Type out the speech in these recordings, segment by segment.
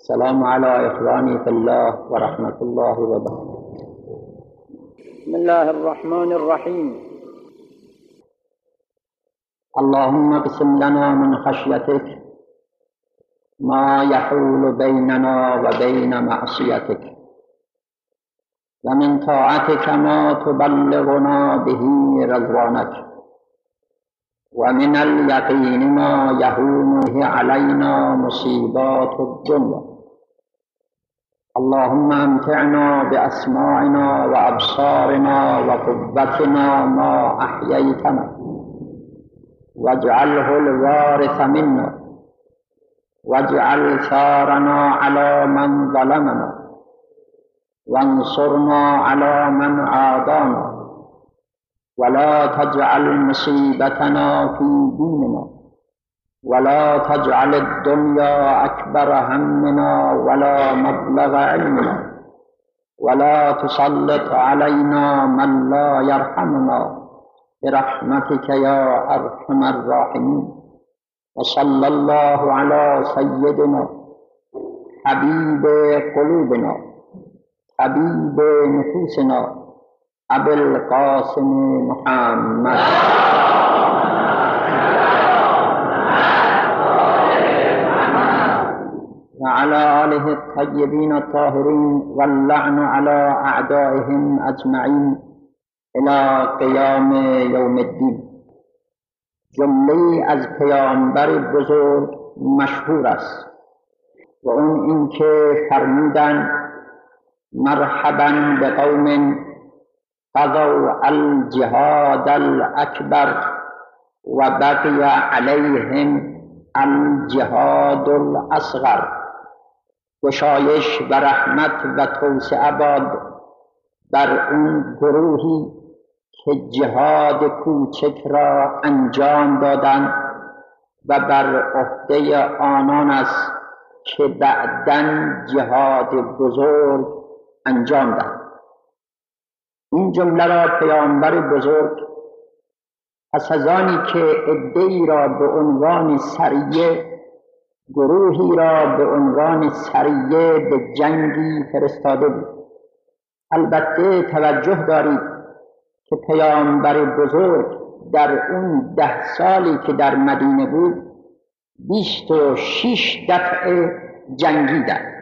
السلام على إخواني في الله ورحمة الله وبركاته. بسم الله الرحمن الرحيم. اللهم اقسم لنا من خشيتك ما يحول بيننا وبين معصيتك، ومن طاعتك ما تبلغنا به رضوانك، ومن اليقين ما يهون به علينا مصيبات الدنيا. اللهم امتعنا بأسماعنا وأبصارنا وقوتنا ما أحييتنا، واجعله الوارث منا، واجعل ثارنا على من ظلمنا، وانصرنا على من عادانا، ولا تجعل مصيبتنا في ديننا، ولا تجعل الدنيا أكبر همنا ولا مبلغ علمنا، ولا تسلط علينا من لا يرحمنا برحمتك يا أرحم الراحمين. وصلى الله على سيدنا حبيب قلوبنا حبيب نفوسنا أبي القاسم محمد وعلى آله الطيبين الطاهرين، واللعن على أعدائهم أجمعين إلى قیام یوم الدین. جمله از پیامبر بزرگ مشهور است و اون اینکه فرمودن مرحبا بقوم قضوا الجهاد الاکبر و بقی علیهم الجهاد الاصغر. گشایش و رحمت و توسعه باد بر اون گروهی که جهاد کوچک را انجام دادند و بر عهده آنان است که بعداً جهاد بزرگ انجام دهند. این جمله را پیامبر بزرگ پس از آنی که عده‌ای را به عنوان سریه، گروهی را به عنوان سریه به جنگی فرستاده بود. البته توجه دارید که پیامبر بزرگ در اون 10 سالی که در مدینه بود 26 دفعه جنگیدند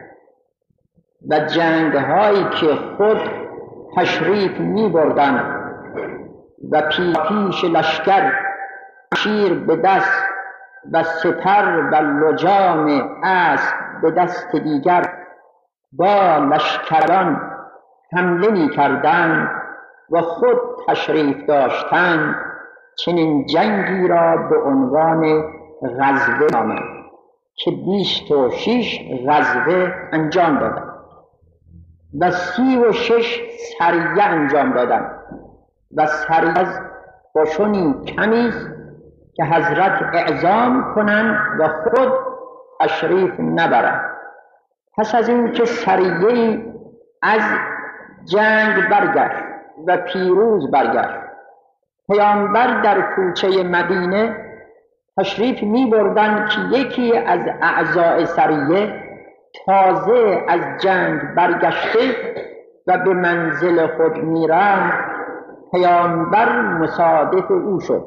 و جنگ‌هایی که خود تشریف می بردند و پیش لشکر شیر به دست و سپر و لجام اسب به دست دیگر با لشکران حمله می کردند و خود تشریف داشتند، چنین جنگی را به عنوان غزوه نامند که 26 غزوه انجام دادند و 36 سریه انجام دادند و سریه از قشونی کمی است که حضرت اعزام کنند و خود تشریف نبرند. پس از این که سریه از جنگ برگشت و پیروز برگشت، پیامبر در کوچه مدینه تشریف می بردند که یکی از اعضای سریه تازه از جنگ برگشته و به منزل خود می رفت. پیامبر مصادف او شد.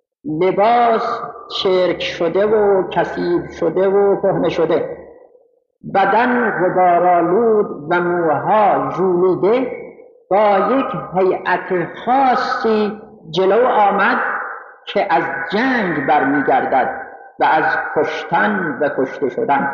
لباس چرک شده و کثیف شده و کهنه شده، بدن غبارآلود و موها ژولیده، با یک هیئت خاصی جلو آمد که از جنگ برمیگردد و از کشتن و کشته شدن.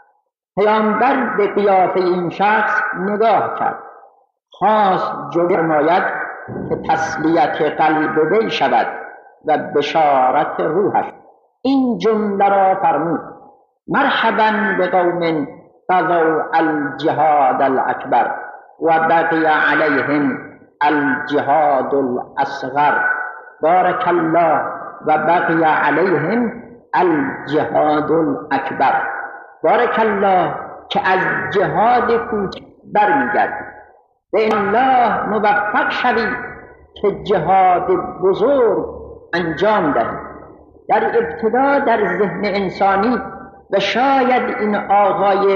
پیامبر به قیافه این شخص نگاه کرد، خواست جلو فرماید که تسلیت قلب وی شود و بشارت روحش. این جمله را فرمود: مرحبا بقوم قضوا الجهاد الاکبر و بقی علیهم الجهاد الاصغر. بارک الله و بقی علیهم الجهاد الاکبر. بارک الله که از جهاد کوچک برمیگردی. به الله موفق شوی که جهاد بزرگ انجام دهی. در ابتدا در ذهن انسانی و شاید این آقای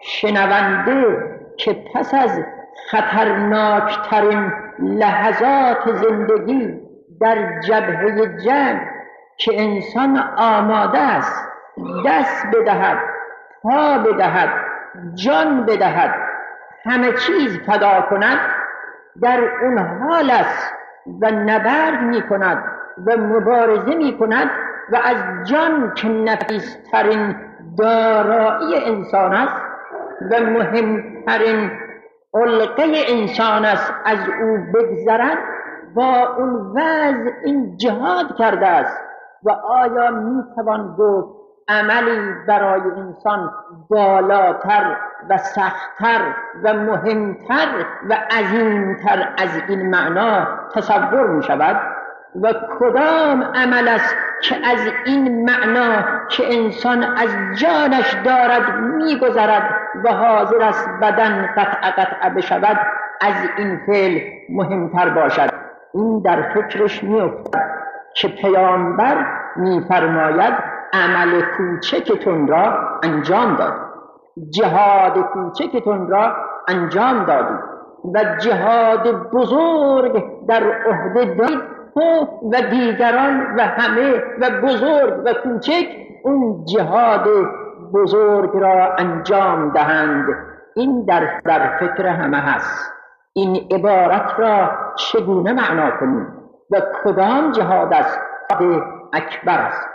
شنونده که پس از خطرناکترین لحظات زندگی در جبهه جنگ که انسان آماده است دست بدهد، پا بدهد، جان بدهد، همه چیز فدا کند، در اون حال است و نبرد می کند و مبارزه می کند و از جان که نفیسترین دارایی انسان است و مهمترین علقه انسان است از او بگذرد، با اون وضع این جهاد کرده است. و آیا می توان گفت عملی برای انسان بالاتر و سخت‌تر و مهمتر و عظیمتر از این معنا تصور می شود؟ و کدام عمل است که از این معنا که انسان از جانش دارد می گذرد و حاضر است بدن قطع بشود از این فعل مهمتر باشد؟ این در فکرش می افتد که پیامبر می فرماید عمل کوچکتون را انجام داد، جهاد کوچکتون را انجام دادید و جهاد بزرگ در عهده دارید و دیگران و همه و بزرگ و کوچک اون جهاد بزرگ را انجام دهند. این در فکر همه هست. این عبارت را چگونه معنا کنیم و کدام جهاد است اکبر است؟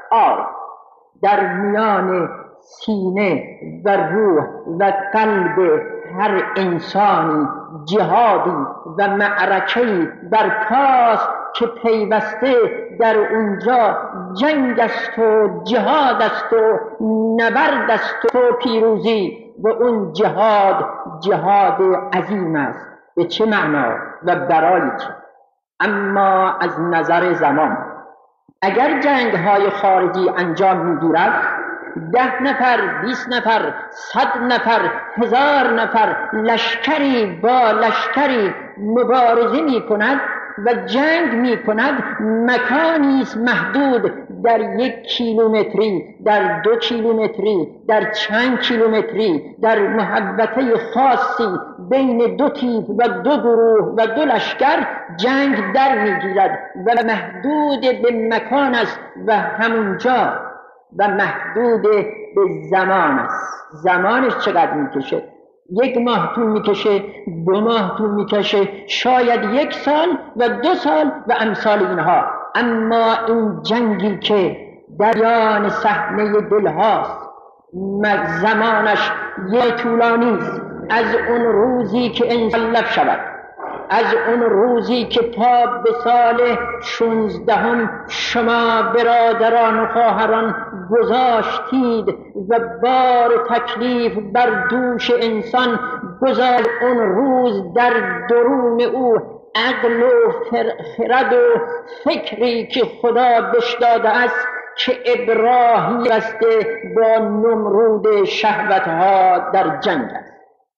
در میان سینه و روح و قلب هر انسانی جهادی و معرکه‌ای برپاست که پیوسته در اونجا جنگ است و جهاد است و نبرد است و پیروزی و اون جهاد عظیم است. به چه معنا و برای چه؟ اما از نظر زمان اگر جنگ‌های خارجی انجام می‌گیرد 10 نفر، 20 نفر، 100 نفر، 1000 نفر لشکری با لشکری مبارزه می‌کند و جنگ می‌کند، مکانی است محدود در 1 کیلومتری، در 2 کیلومتری، در چند کیلومتری، در محوطه خاصی بین 2 تیپ و 2 گروه و 2 لشکر جنگ در می‌گیرد و محدود به مکان است و همونجا و محدود به زمان است. زمانش چقدر می‌کشه؟ 1 ماه طول میکشه، 2 ماه طول میکشه، شاید 1 سال و 2 سال و امثال اینها. اما این جنگی که در میان صحنه دلهاست زمانش طولانی است، از اون روزی که انسان لف شود، از اون روزی که تا به سال 16 شما برادران و خواهران گذاشتید و بار تکلیف بر دوش انسان گذاشت، اون روز در درون او عقل و خرد و فکری که خدا بهش داده است که ابراهیم بسته با نمرود شهوتها در جنگ است.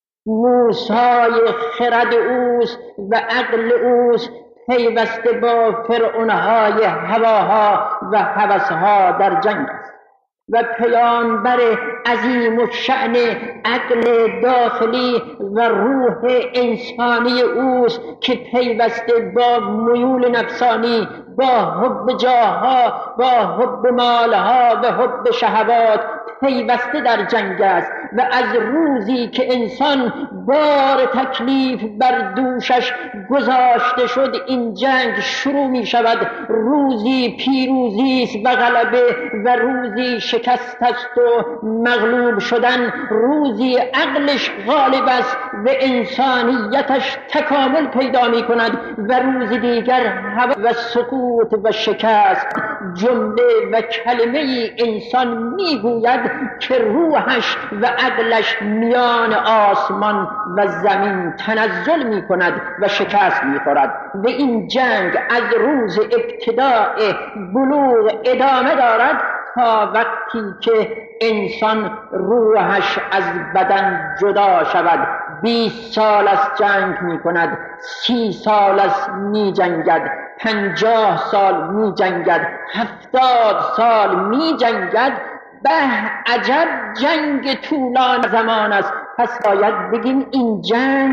موسای خرد اوست و عقل اوست پیوسته با فرعونهای هواها و هوسها در جنگ است و پیامبر عظیم الشأن عقل داخلی و روح انسانی اوست که پیوسته با میول نفسانی، با حب جاها، با حب مالها و حب شهوات پیوسته در جنگ است و از روزی که انسان بار تکلیف بر دوشش گذاشته شد این جنگ شروع می شود. روزی پیروزی است و غلبه و روزی شکست است و مغلوب شدن، روزی عقلش غالب است و انسانیتش تکامل پیدا می کند و روز دیگر هوا و سقوط و شکست. جمله و کلمه انسان می گوید که روحش و عقلش میان آسمان و زمین تنزل می کند و شکست می خورد و این جنگ از روز ابتداء بلوغ ادامه دارد تا وقتی که انسان روحش از بدن جدا شود. 20 سال از جنگ می کند، 30 سال از می جنگد، 50 سال می جنگد، 70 سال می جنگد به عجب جنگ طولان زمان است. پس باید بگیم این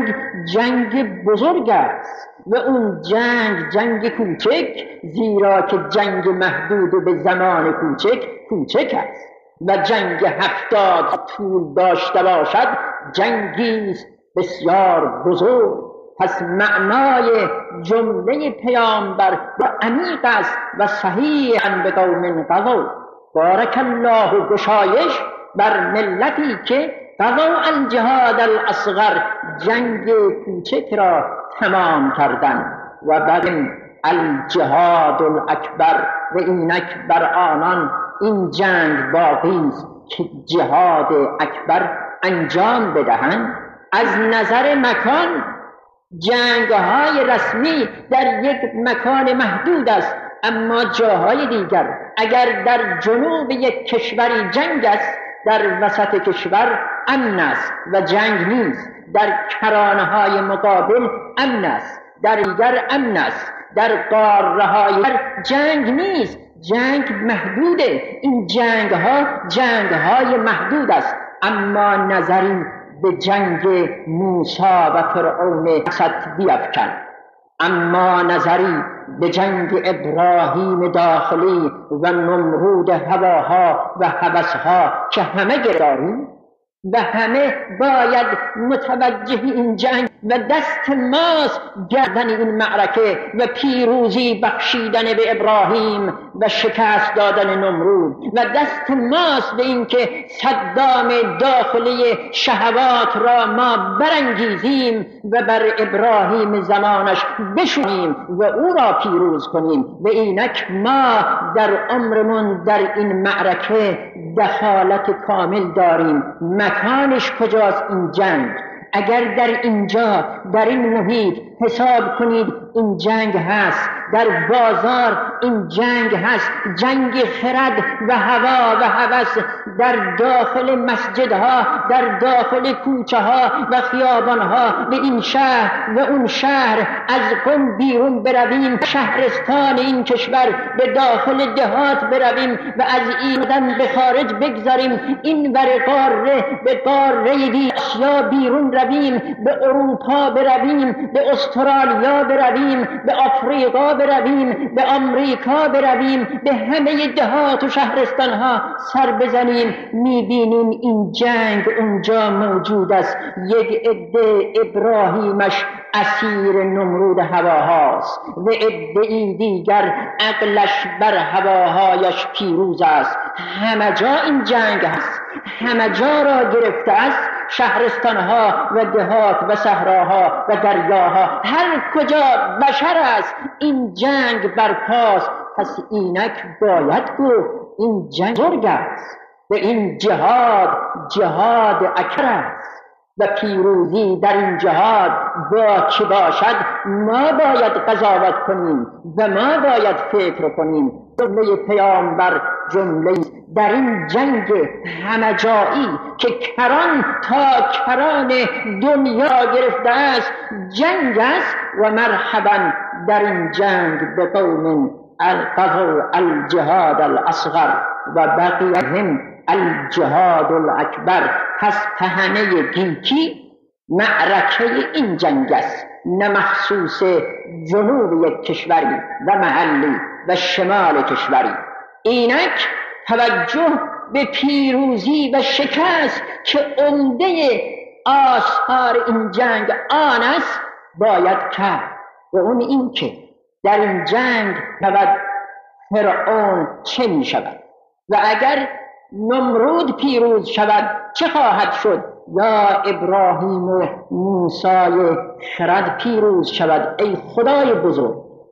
جنگ بزرگ است و اون جنگ کوچک، زیرا که جنگ محدود به زمان کوچک است و جنگ 70 طول داشته باشد جنگی بسیار بزرگ. پس معنای جمله پیامبر و عمیق است و صحیحاً به قوم قضوا. بارک الله گشایش بر ملتی که قضوا الجهاد الاصغر، جنگ کوچک را تمام کردند و بعد الجهاد الاکبر، و اینک بر آنان این جنگ باقی است که جهاد اکبر انجام بدهند. از نظر مکان جنگ‌های رسمی در یک مکان محدود است، اما جاهای دیگر اگر در جنوب یک کشوری جنگ است، در وسط کشور امن است و جنگ نیست. در کرانه‌های مقابل امن است، در دیگر امن است، در قاره‌های جنگ نیست، جنگ محدوده. این جنگ‌های محدود است. اما نظری به جنگ موسی و فرعون اسد بیفکن، اما نظری به جنگ ابراهیم داخلی و نمرود هواها و هوسها که همه گرفتاریم و همه باید متوجه این جنگ و دست ماست گردن این معرکه و پیروزی بخشیدن به ابراهیم و شکست دادن نمرود، و دست ماست به این که صدام داخلی شهوات را ما برانگیزیم و بر ابراهیم زمانش بشونیم و او را پیروز کنیم. و اینک ما در عمرمون در این معرکه دخالت کامل داریم. مکانش کجاست این جنگ؟ اگر در اینجا در این محیط حساب کنید این جنگ هست، در بازار این جنگ هست، جنگ خرد و هوا و هوس، در داخل مسجدها، در داخل کوچه ها و خیابان ها، به این شهر و اون شهر، از قم بیرون برویم، شهرستان این کشور به داخل دهات برویم و از این به خارج بگذاریم، این ور قاره به قاره آسیا بیرون رویم، به اروپا برویم، به استرالیا برویم، به آفریقا برویم، به آمریکا برویم، به همه دهات و شهرستان ها سر بزنیم، میبینیم این جنگ اونجا موجود است. یک عده ابراهیمش اسیر نمرود هواهاست و عده‌ای دیگر عقلش بر هواهایش پیروز است. همه جا این جنگ هست، همه جا را گرفته است، شهرستانها و دهات و صحراها و دریاها، هر کجا بشر است این جنگ برپاست. پس اینک باید گفت این جنگ بزرگ است و این جهاد اکبر است و پیروزی در این جهاد با چه باشد ما باید قضاوت کنیم و ما باید فکر کنیم. جمله پیامبر جمله در این جنگ همه جایی که کران تا کران دنیا گرفته است جنگ است، و مرحبا در این جنگ به قوم قضوا الجهاد الاصغر و بقیهم الجهاد الاکبر. پس پهنه گیتی معرکه این جنگ است، نه مخصوص جنوب یک کشوری و محلی و شمال کشوری. اینک توجه به پیروزی و شکست که عمده آثار این جنگ آن است باید کرد، و اون این که در این جنگ فرعون چه می شود و اگر نمرود پیروز شود چه خواهد شد، یا ابراهیم و موسی خرد پیروز شود. ای خدای بزرگ،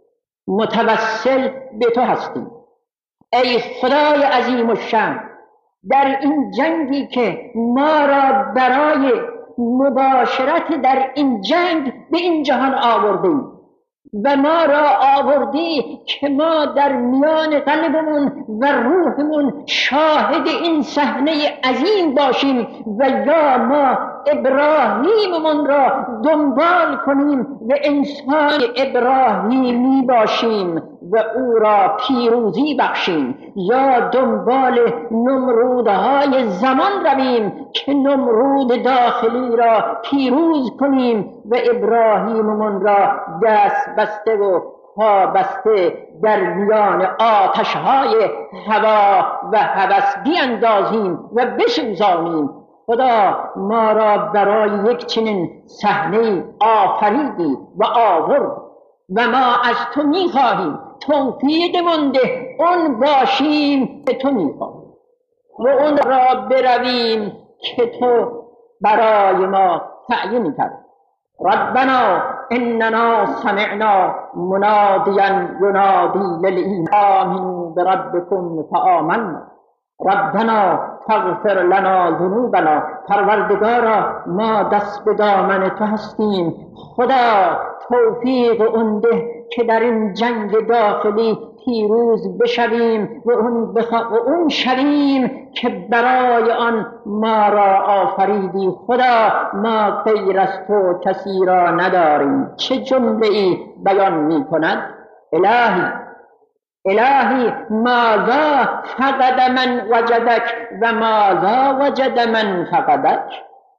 متوسل به تو هستیم، ای خدای عظیم الشأن، در این جنگی که ما را برای مباشرت در این جنگ به این جهان آوردی و ما را آوردی که ما در میان قلبمون و روحمون شاهد این صحنه عظیم باشیم و یا ما ابراهیممون را دنبال کنیم و انسان ابراهیمی باشیم و او را پیروزی بخشیم، یا دنبال نمرودهای زمان رویم که نمرود داخلی را پیروز کنیم و ابراهیممون را دست بسته و پا بسته در میان آتشهای هوا و هوس بیاندازیم و بسوزانیم. خدا ما را برای یک چنین صحنه آفریدی و آورد و ما از تو میخواهیم توفیقمان ده اون باشیم که تو میخواهی و اون را برویم که تو برای ما تعیین کردی. ربنا اننا سمعنا منادیا ینادی للایمان آمنوا بربکم فآمنا ربنا فاغفر لنا ذنوبنا. پروردگارا ما دست به دامن تو هستیم، خدا توفیق اون ده که در این جنگ داخلی پیروز بشویم و اون شویم که برای آن ما را آفریدی. خدا ما غیر از تو کسی را نداریم. چه جمله ای بیان می کند؟ الهی ماذا فقد من وجدک و ماذا وجد من فقدک.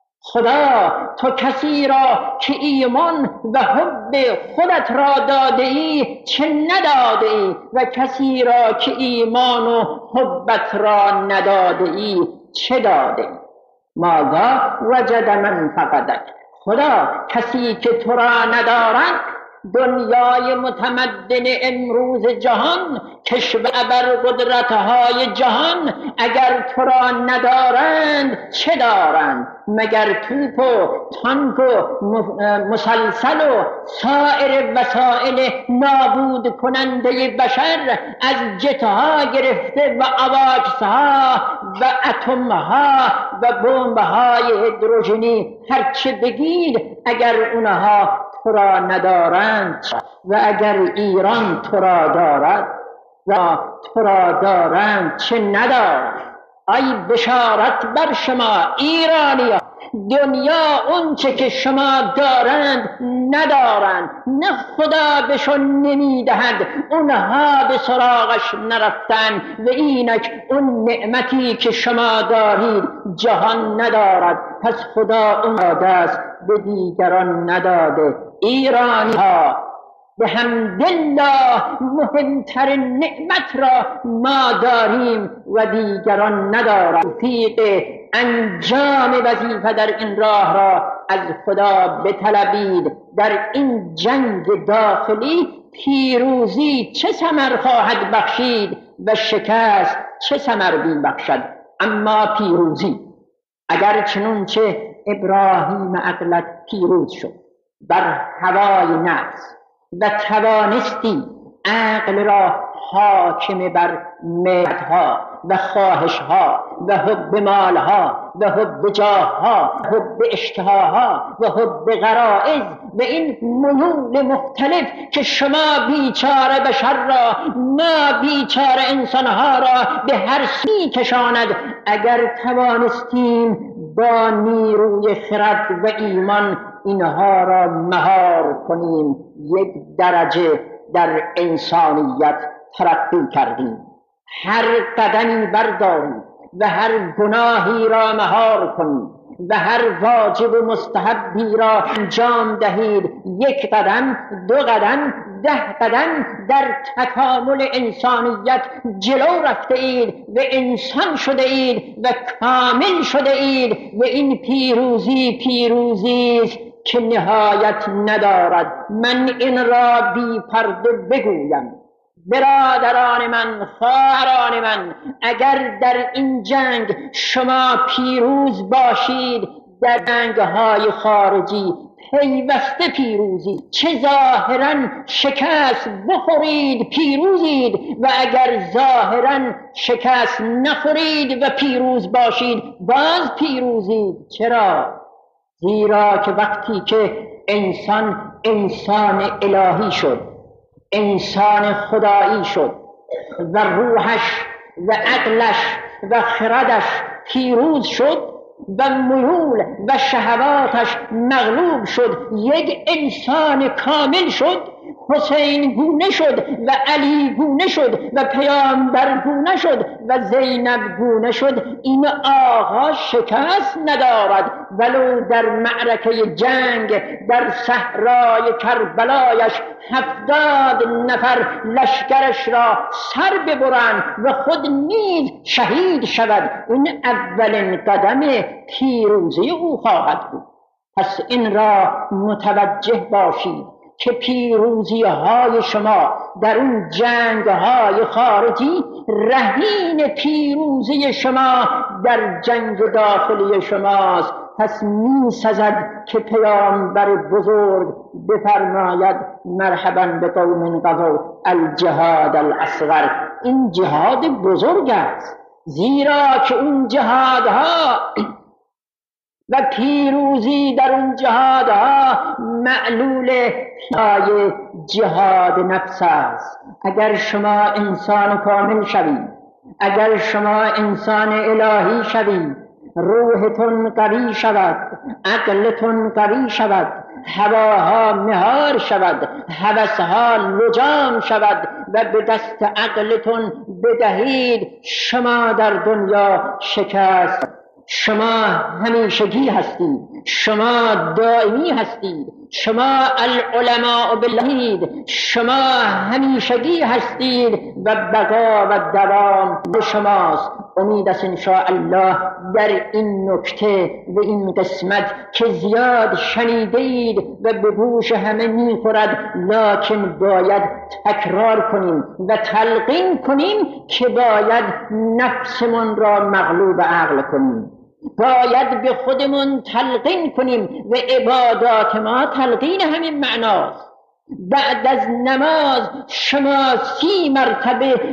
خدا تو کسی را که ایمان و حب خودت را داده ای چه نداده ای و کسی را که ایمان و حبت را نداده ای چه داده ای. ماذا وجد من فقدک. خدا کسی که تو را ندارند، دنیای متمدن امروز جهان، کشور قدرت‌های جهان اگر تو را ندارند چه دارند؟ مگر توپ و تانک و مسلسل و سایر وسایل نابود کننده بشر از جتها گرفته و آواکس‌ها و اتم‌ها و بمب‌های هیدروژنی هرچه بگید، اگر اونها تو را ندارند و اگر ایران تو را دارد و تو را دارند چه ندارند؟ ای بشارت بر شما ایرانیان، دنیا اون چه که شما دارند ندارند، نه خدا بهشون نمیدهد، اونها به سراغش نرفتن و اینک اون نعمتی که شما دارید جهان ندارد، پس خدا اون را دست به دیگران نداده. ایرانی ها به حمدالله مهمترین نعمت را ما داریم و دیگران ندارند. توفیق انجام وظیفه در این راه را از خدا بطلبید. در این جنگ داخلی پیروزی چه ثمر خواهد بخشید و شکست چه ثمر بخشد، اما پیروزی اگر چنانچه ابراهیم عقلت پیروز شد بر هوای نفس و توانستی عقل را حاکم بر میلها و خواهشها و حب مالها و حب جاهها و حب اشتهاها و حب غرائز و این میول مختلف که شما بیچاره بشر را، ما بیچاره انسانها را به هر سوی کشاند، اگر توانستیم با نیروی خرد و ایمان اینها را مهار کنیم، یک درجه در انسانیت ترقی کردیم. هر قدمی برداریم و هر گناهی را مهار کنیم و هر واجب و مستحبی را انجام دهید. یک قدم، دو قدم، 10 قدم در تکامل انسانیت جلو رفته اید و انسان شده اید و کامل شده اید و این پیروزی است که نهایت ندارد. من این را بی پرده بگویم، برادران من، خواهران من، اگر در این جنگ شما پیروز باشید، در جنگ‌های خارجی پیوسته پیروزی، چه ظاهراً شکست بخورید پیروزید و اگر ظاهراً شکست نخورید و پیروز باشید باز پیروزید. چرا؟ زیرا که وقتی که انسان الهی شد، انسان خدایی شد و روحش و عقلش و خردش پیروز شد و میول و شهواتش مغلوب شد، یک انسان کامل شد، حسین گونه شد و علی گونه شد و پیامبر گونه شد و زینب گونه شد. این آقا شکست ندارد ولو در معرکه جنگ در صحرای کربلایش 70 نفر لشکرش را سر ببرند و خود نیز شهید شود. این اولین قدم پیروزی او خواهد بود. پس این را متوجه باشید که پیروزی های شما در اون جنگ های خارجی رهین پیروزی شما در جنگ داخلی شماست. پس می سزد که پیامبر بزرگ بفرماید مرحبا به قوم قضوا الجهاد الاصغر. این جهاد بزرگ است، زیرا که اون جهادها و پیروزی در اون جهادها معلول جهاد نفس است. اگر شما انسان کامل شوید، اگر شما انسان الهی شوید، روحتون قوی شود، عقلتون قوی شود، هواها مهار شود، هوسها لجام شود و به دست عقلتون بدهید شما در دنیا شکست. شما همیشگی هستید، شما دائمی هستید، شما العلماء بالله، شما همیشگی هستید و بقا و دوام به شماست. امید است انشاءالله در این نکته و این قسمت که زیاد شنیدید و به گوش همه میخورد، لکن باید تکرار کنیم و تلقین کنیم که باید نفسمون را مغلوب عقل کنیم، باید به خودمون تلقین کنیم و عبادات ما تلقین همین معناست. بعد از نماز شما 30 مرتبه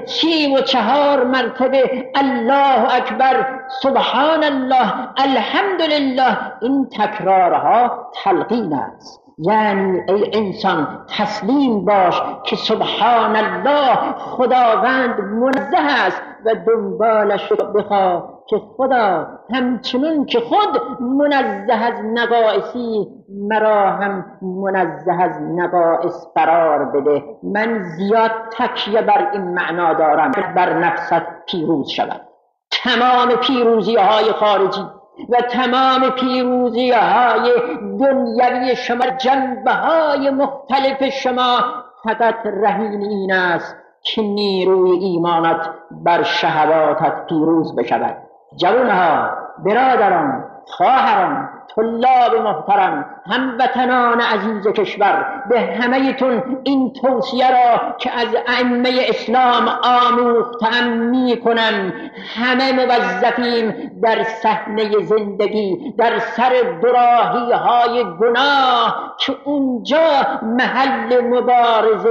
34 مرتبه الله اکبر، سبحان الله، الحمدلله، این تکرارها تلقین است. یعنی ای انسان تسلیم باش که سبحان الله خداوند منزه است و دنبالش بخواه که خدا همچنون که خود منزه از نقائصی، مرا هم منزه از نقائص قرار بده. من زیاد تکیه بر این معنا دارم بر نفست پیروز شود. تمام پیروزی های خارجی و تمام پیروزی های دنیوی شما، جنبه های مختلف شما، فقط رهین این است که نیروی ایمانت بر شهواتت پیروز بشود. جوانها، برادران، خواهران، طلاب محترم، هموطنان عزیز کشور، به همه‌تون این توصیه را که از ائمه اسلام آموختم میکنم. همه موظفیم در صحنه زندگی، در سر دوراهی های گناه که اونجا محل مبارزه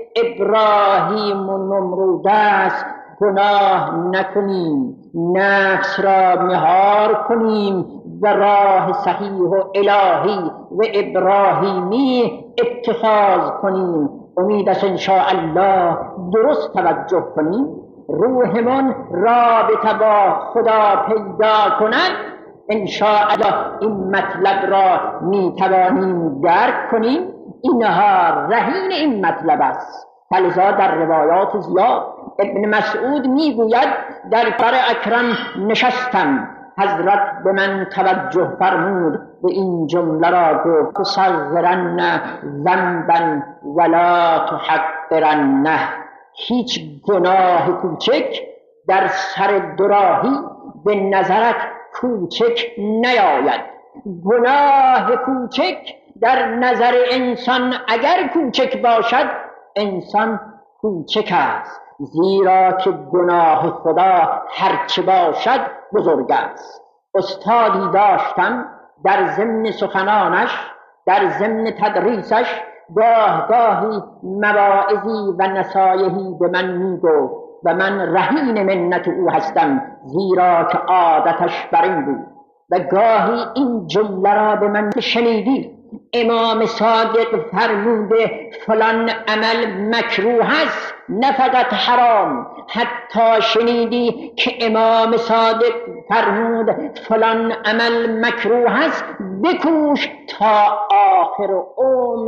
ابراهیم و نمرود است، گناه نکنیم، نفس را مهار کنیم و راه صحیح و الهی و ابراهیمی اتخاذ کنیم. امید است انشاءالله درست توجه کنیم، روحمون رابطه با خدا پیدا کند. انشاءالله این مطلب را میتوانیم درک کنیم. اینها رهین این مطلب است. فلذا در روایات زیاد ابن مسعود میگوید در بر اکرم نشستم، حضرت به من توجه فرمود و این جمله را گفت: تصغرن ذنبا ولا تحقرنه. هیچ گناه کوچک در سر دوراهی به نظرت کوچک نیاید. گناه کوچک در نظر انسان اگر کوچک باشد، انسان کوچک است، زیرا که گناه خدا هرچه باشد بزرگ است. استادی داشتم در ضمن سخنانش، در ضمن تدریسش، گاهی مواعظی و نصایحی به من میگفت و من رهین منت او هستم، زیرا که عادتش بر این بود. و گاهی این جمله را به من شنیدی: امام صادق فرموده فلان عمل مکروه است، نه فقط حرام. حتی شنیدی که امام صادق فرمود فلان عمل مکروه است، بکوش تا آخر عمر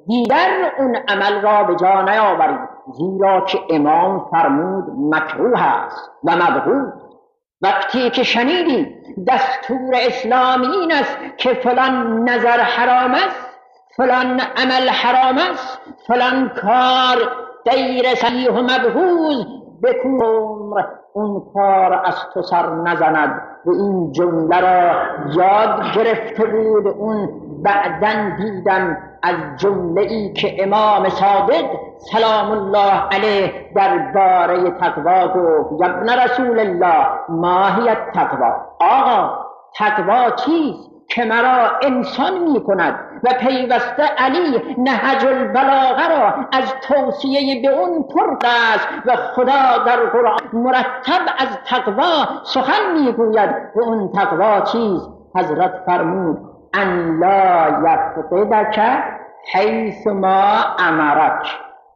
دیگر اون عمل را به جا نیاورید، زیرا که امام فرمود مکروه است و مبغوض. وقتی که شنیدی دستور اسلامی این است که فلان نظر حرام است، فلان عمل حرام است، فلان کار غیر صحیح و مبغوض، بکن عمر اون کار از تو سر نزند. و این جمله را یاد گرفته بود. اون بعداً دیدم از جمله ای که امام صادق سلام الله علیه درباره تقوا گفت: ابن رسول الله ما هی التقوا، آقا تقوا چیست که مرا انسان می کند؟ و پیوسته علی نهج البلاغه را از توصیه به اون پر است و خدا در قرآن مرتب از تقوا سخن می گوید. و اون تقوا چیست؟ حضرت فرمود: ان لا یفقدک حیث ما امرک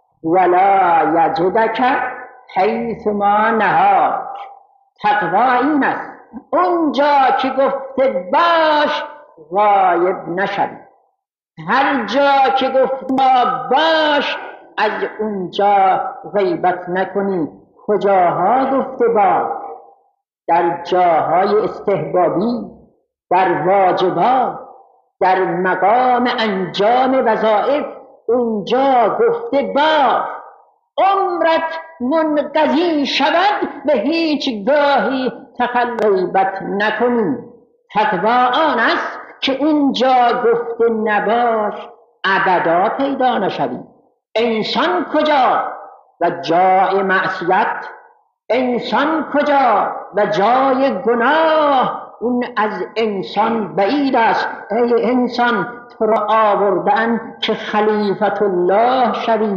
ولا یجدک حیث ما نهاک. تقوا این است اونجا که گفته باش غایب نشوی، هر جا که گفته باش از اونجا غیبت نکنی. کجاها گفته باش؟ در جاهای استحبابی، در واجبات، در مقام انجام وظایف، اونجا گفته باش. عمرت منقضی شود به هیچ گاهی غیبت نکنی. تقوا آن است که اونجا گفته نباش ابدا پیدا نشوی. انسان کجا و جای معصیت، انسان کجا و جای گناه، این از انسان بعید است. ای انسان تو را آوردن که خلیفت الله شوی.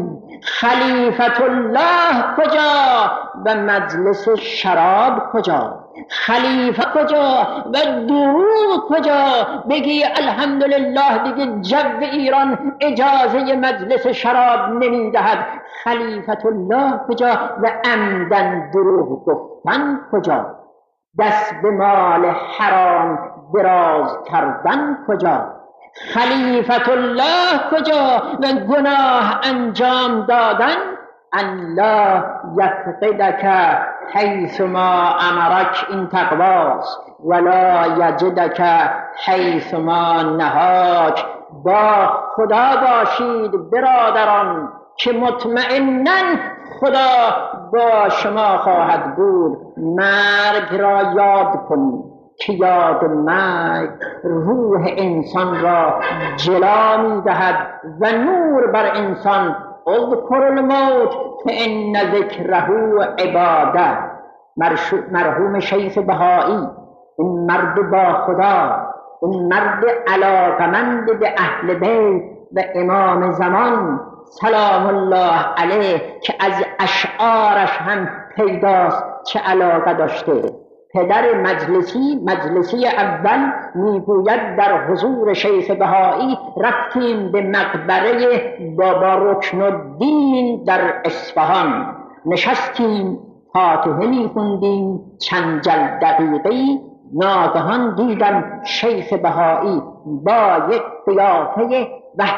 خلیفت الله کجا و مجلس شراب کجا؟ خلیفه کجا و دروغ کجا؟ بگی الحمدلله دیگه جو ایران اجازه مجلس شراب نمیدهد. خلیفت الله کجا و عمدن دروغ گفتن کجا؟ دست به مال حرام دراز کردن کجا؟ خلیفت الله کجا و گناه انجام دادن؟ ان لا یفقدک حیث ما امرک، این تقواست. ولا یجدک حیث ما نهاک. با خدا باشید برادران که مطمئناً خدا با شما خواهد بود. مرگ را یاد کنید که یاد مرگ روح انسان را جلا می دهد و نور بر انسان. اذکر الموت فان ذکره عباده. مرحوم شیخ بهایی، این مرد با خدا، این مرد علاقمند به اهل بیت و امام زمان سلام الله علیه که از اشعارش هم پیداست چه علاقه داشته. پدر مجلسی اول میگوید در حضور شیخ بهایی رفتیم به مقبره بابا رکن الدین در اصفهان، نشستیم فاتحه میخوندیم. چند دقیقه‌ای ناگهان دیدم شیخ بهایی با یک قیافه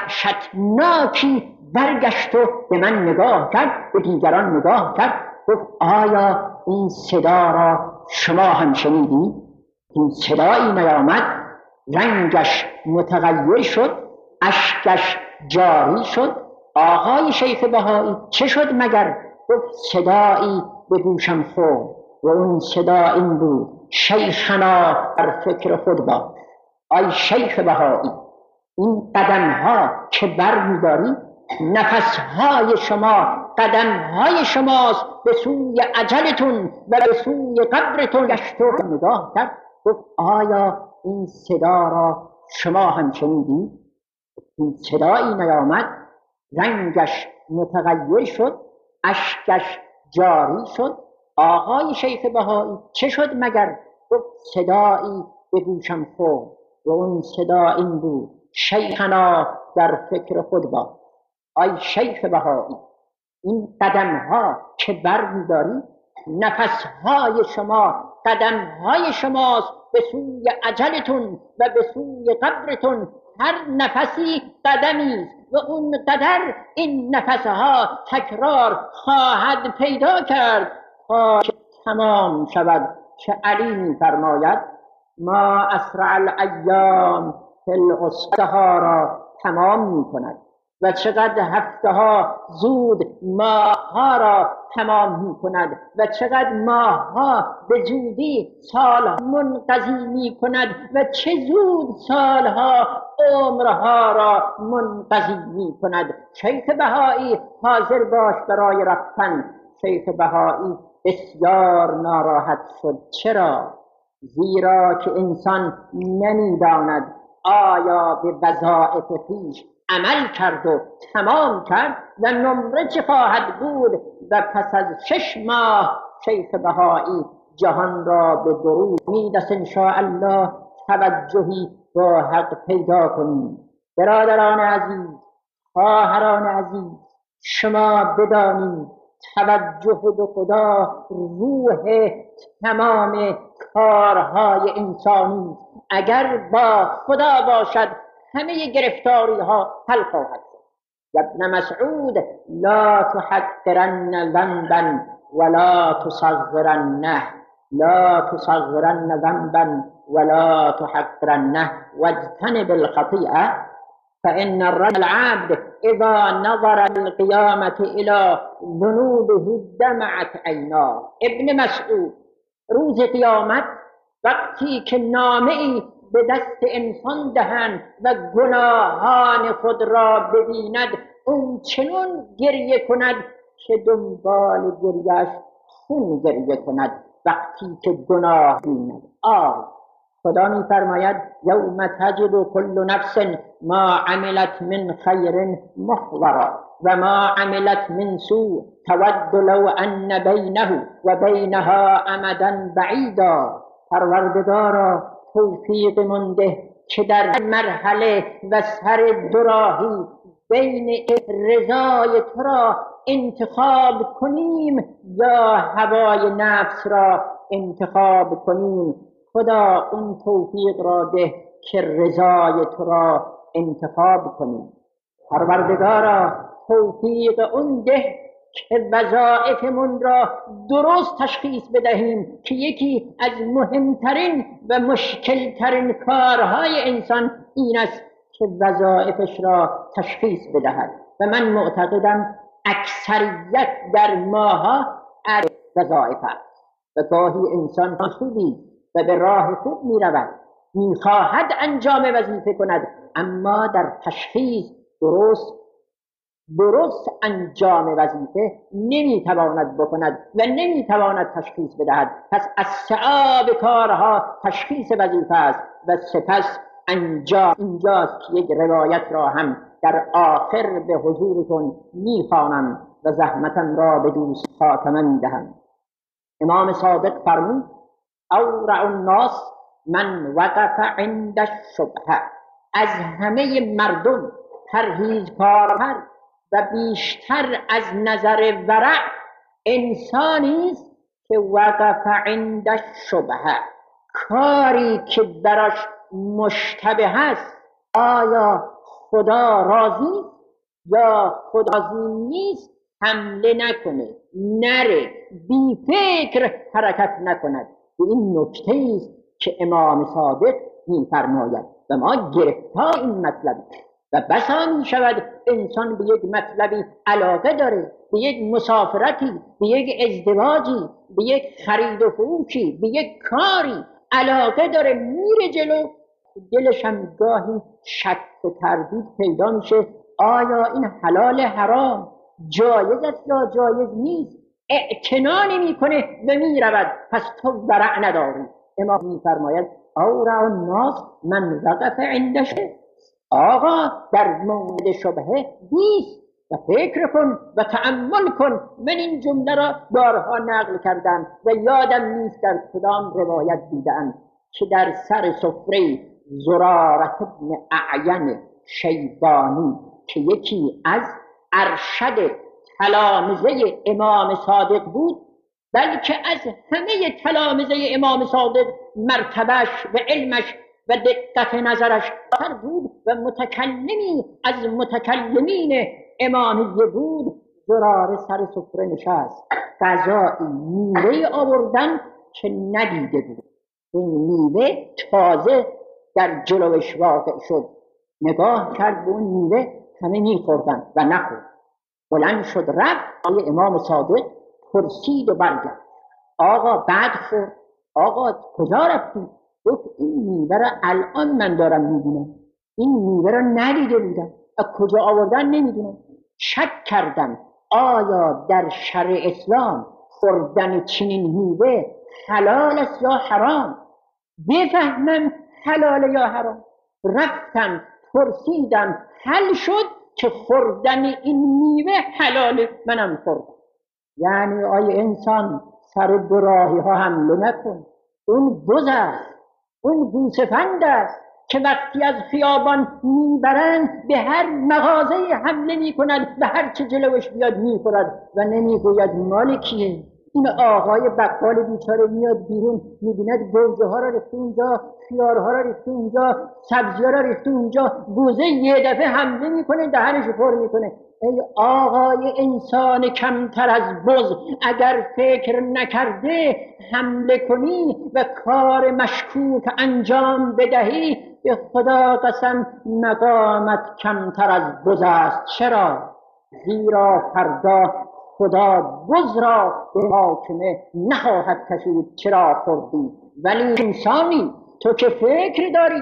وحشتناکی برگشت و به من نگاه کرد، به دیگران نگاه کرد، گفت آیا این صدا را شما هم شنیدی؟ این صدایی نیامد، رنگش متغیر شد، اشکش جاری شد. آقای شیخ بهایی چه شد مگر؟ گفت صدایی به گوشم خورد و اون صدا این بود: شیخنا در فکر خود باش. آی شیخ بهایی، این قدمها که برمی‌داری نفسهای شما، قدمهای شماست به سوی اجلتون و به سوی قبرتون. گشت و نگاه کرد، گفت آیا این صدا را شما هم شنیدی؟ این صدایی نیامد، رنگش متغیر شد، اشکش جاری شد. آقای شیخ بهایی چه شد مگر؟ گفت صدایی به گوشم خورد و اون صدا این بود: شیخنا در فکر خود باش. آی شیخ بهایی، این قدمها که برمی‌داری نفسهای شما، قدمهای شماست به سوی اجلتون و به سوی قبرتون هر نفسی قدمی است و اون قدر این نفسها تکرار خواهد پیدا کرد تا تمام شود. که علی می‌فرماید ما اسرع الایام فی العصر را تمام می‌کند و چقدر هفته ها زود ماه ها را تمام می کند و چقدر ماه ها به زودی سال منقضی می کند و چه زود سال ها عمرها را منقضی می کند. شیخ بهایی حاضر باش برای رفتن. شیخ بهایی بسیار ناراحت شد. چرا؟ زیرا که انسان نمی‌داند آیا به وظایف خویش عمل کرد و تمام کرد و نمره چه خواهد بود. و پس از 6 ماه شیخ بهایی جهان را به درود می‌دست انشاءالله توجهی با حق پیدا کنیم. برادران عزیز، خواهران عزیز، شما بدانید توجه به خدا روح تمام کارهای انسانی. اگر با خدا باشد همه گرفتاری ها حل خواهد شد. ابن مسعود لا تحقرن ذنبا ولا تصغرنه، لا تصغرن ذنبا ولا تحقرنه واجتنب الخطيئة فإن العبد إذا نظر القيامة إلى ذنوبه دمعت عیناه. ابن مسعود روز قیامت وقتی که نامه‌ای به دست انسان دهند و گناهان خود را ببیند اون چنون گریه کند که دنبال گریهش خون گریه کند. وقتی که گناه بیند خدا می فرماید یوم تجد کل نفس ما عملت من خیر محضرا و ما عملت من سوء تود لو ان بینه و بینها امدا بعیدا. پروردگارا توفیق منده که در مرحله و سر دوراهی بین رضای تو را انتخاب کنیم یا هوای نفس را انتخاب کنیم. خدا اون توفیق را ده که رضای تو را انتخاب کنیم. پروردگارا توفیق اون ده که وظایفمون را درست تشخیص بدهیم که یکی از مهمترین و مشکلترین کارهای انسان این است که وظایفش را تشخیص بدهد. و من معتقدم اکثریت در ماها از وظایف است و گاهی انسان خوبی و به راه خوب می رود، می خواهد انجام وظیفه کند اما در تشخیص درست انجام وظیفه نمی تواند بکند و نمی تواند تشخیص بدهد. پس از صعاب کارها تشخیص وظیفه است و سپس انجام. اینجاست که یک روایت را هم در آخر به حضورتون می خوانم و زحمتم را به دوست خاتمه می دهم. امام صادق فرمود اورع الناس من وقف عند الشبهه. از همه مردم پرهیزکارتر و بیشتر از نظر ورع انسانی است که وقف عند الشبهه، کاری که براش مشتبه است آیا خدا راضی یا خدا راضی نیست حمله نکنه، نره، بی فکر حرکت نکند. و این نکته است که امام صادق می‌فرماید و ما گرفتار این مطلب و بسا می شود انسان به یک مطلبی علاقه داره، به یک مسافرتی، به یک ازدواجی، به یک خرید و فروشی، به یک کاری علاقه داره، میره جلو، دلش هم گاهی شک و تردید پیدا میشه آیا این حلال حرام جایز است یا جایز نیست، اعتنا نمی‌کنه و میرود. پس تو ورع نداری. امام می‌فرماید اورع الناس من وقف عند شبهه. آقا در مورد شبهه بیست و فکر کن و تأمل کن. من این جمله را بارها نقل کردم و یادم نیست در کدام روایت دیدم که در سر سفره زرارة بن اعین شیبانی که یکی از ارشد تلامذه امام صادق بود، بلکه از همه تلامذه امام صادق مرتبهش و علمش و دقت نظرش تر بود و متکلمی از متکلمین امامیه بود، زراره سر سفره نشست، غذایی میوه آوردن که ندیده بود. این میوه تازه در جلوش واقع شد، نگاه کرد به اون میوه، همه میخوردن و نخورد. بلند شد رفت، امام صادق پرسید و برگشت، آقا بعد خورد؟ آقا کجا رفتی؟ گفت این میوه را الان من دارم میبینم، این میوه را ندیده بودم، از کجا آوردن نمیدونم. شک کردم آیا در شرع اسلام خوردن چنین میوه حلال است یا حرام، بفهمم حلال یا حرام. رفتم پرسیدم، حل شد که خوردن این میوه حلاله، منم خوردم. یعنی آیا انسان سر براهی ها حمله نکن، اون بز است، اون گوسفند است که وقتی از خیابان میبرند به هر مغازه حمله میکند و هر چه جلوش بیاد میخورد و نمیگوید مال کیه. این آقای بقال بیچاره میاد بیرون، میبیند گوجه ها را ریخته اونجا، خیارها را ریخته اونجا، سبزی ها را ریخته اونجا، گوزه یه دفعه حمله میکنه، دهنش پر میکنه. ای آقای انسان کمتر از بز، اگر فکر نکرده حمله کنی و کار مشکوک انجام بدهی، به خدا قسم مقامت کمتر از بز است. چرا؟ زیرا فردا خدا بز را به محاکمه نخواهد کشید چرا خوردی. ولی انسانی تو که فکر داری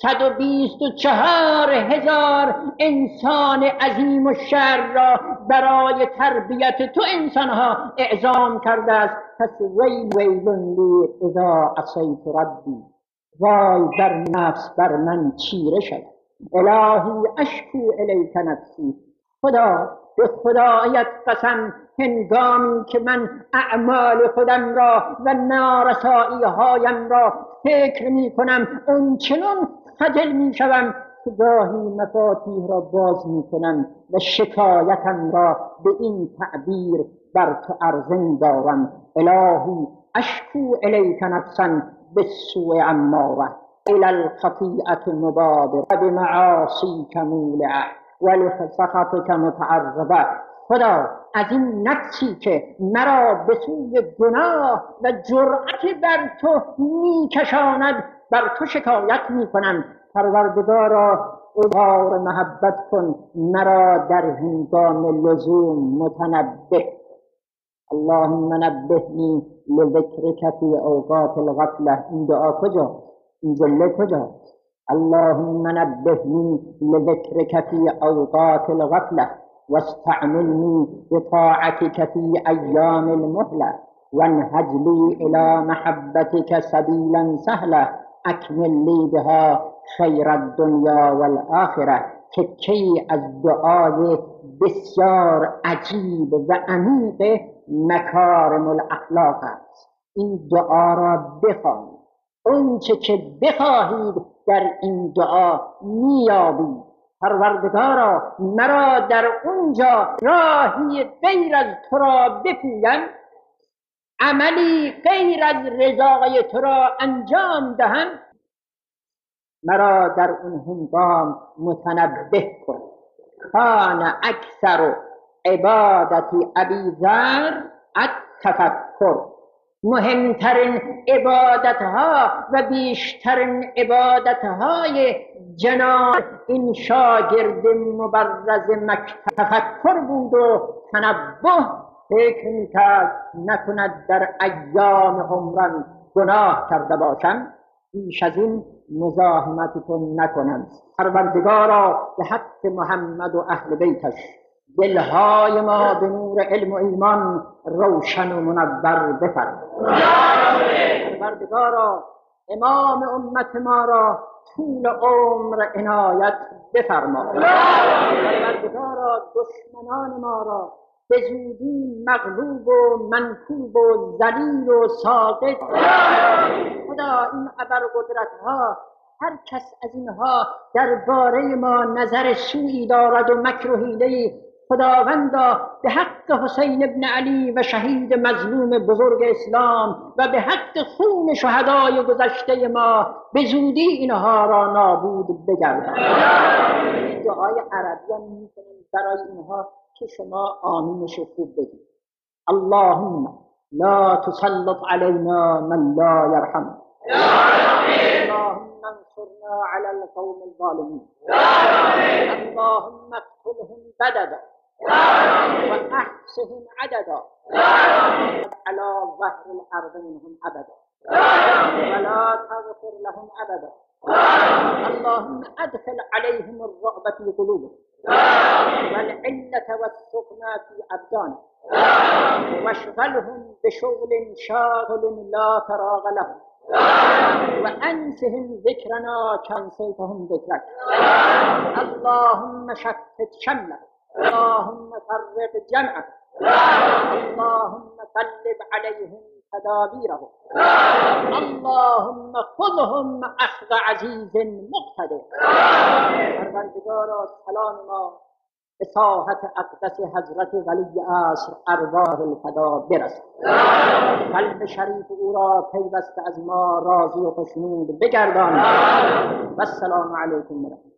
124,000 انسان عظیم و شر را برای تربیت تو انسانها اعزام کرده است. پس ویل لی اذا عصیت ربی، وای بر نفس بر من چیره شد. الهی اشکو الیک نفسی، خدا به خدایت قسم هنگامی که من اعمال خودم را و نارسایی هایم را فکر می کنم، اون چنون خجل می شوم که گاهی مفاتیح را باز می کنم و شکایتم را به این تعبیر بر تو عرضه می دارم. الهی اشکو الیک نفسا بالسوء عماره الى الخطیئة مبادر بمعاصیک مولعه ولسخطک متعرضه. خدا از این نفسی که مرا به سوی گناه و جرأت بر تو میکشاند بر تو شکایت میکنم. پروردگارا اظهار محبت کن، مرا در هنگام لزوم متنبه. اللهم نبهنی لذکرک فی اوقات الغفله. این دعا کجا؟ این جمله کجا؟ اللهم نبهنی لذکرک فی اوقات الغفله واستعملنی بطاعتك فی ایام المهله وانهج لی الی محبتك سبیلا سهلا اکمل لی بها خیر الدنیا والآخره. که کی از دعای بسیار عجیب و عمیق مکارم الاخلاق است. این دعا را بخوانید، اونچه که بخواهید در این دعا میابید. پروردگارا مرا در اونجا راهی غیر از تو را بپویم، عملی غیر از رضای تو را انجام دهم، مرا در اون هنگام متنبه کن. کان اکثر عبادت ابی ذر التفکر. مهمترین عبادتها و بیشترین عبادتهای جناب این شاگرد مبرز مکتب تفکر بود و تنبه. فکر میکرد نکند در ایام عمرم گناه کرده باشم، بیش از این مزاحمتتون نکنم. پروردگارا به حق محمد و اهل بیتش دلهای ما به نور علم و ایمان روشن و منور بفرما. پروردگارا امام امت ما را طول عمر عنایت بفرما. پروردگارا دشمنان ما را به زودی مغلوب و منکوب و ذلیل و ساقط. خدا این ابرقدرت ها هر کس از اینها درباره ما نظر سوئی دارد و مکر و حیله‌ای، خداوندا به حق حسین ابن علی و شهید مظلوم بزرگ اسلام و به حق خون شهدای گذشته ما به زودی اینها را نابود بگردان. دعای عربی هم میکنم برای اینها که شما آمینش خوب بگید. اللهم لا تسلط علينا من لا يرحم. اللهم انصرنا على القوم الظالمين. اللهم اقتلهم بددا واحصهم عددا على ظهر الارض منهم ابدا ولا تغفر لهم ابدا. اللهم ادخل عليهم الرعب في قلوبهم والعلة والسكنى في أبدانهم واشغلهم بشغل شاغل لا فراغ لهم وأنسهم ذكرنا كنسيتهم ذكرك. اللهم شتت شملك. اللهم فرق جمعك. اللهم قلب عليهم تدابيرهم. اللهم خذهم أخذ عزيز مقتدر. پروردگارا سلام ما به ساحت اقدس حضرت ولی عصر ارواح الفدا برسد. قلب شریف او را پیوسته از ما راضی و خوشنود بگردان. و السلام علیکم.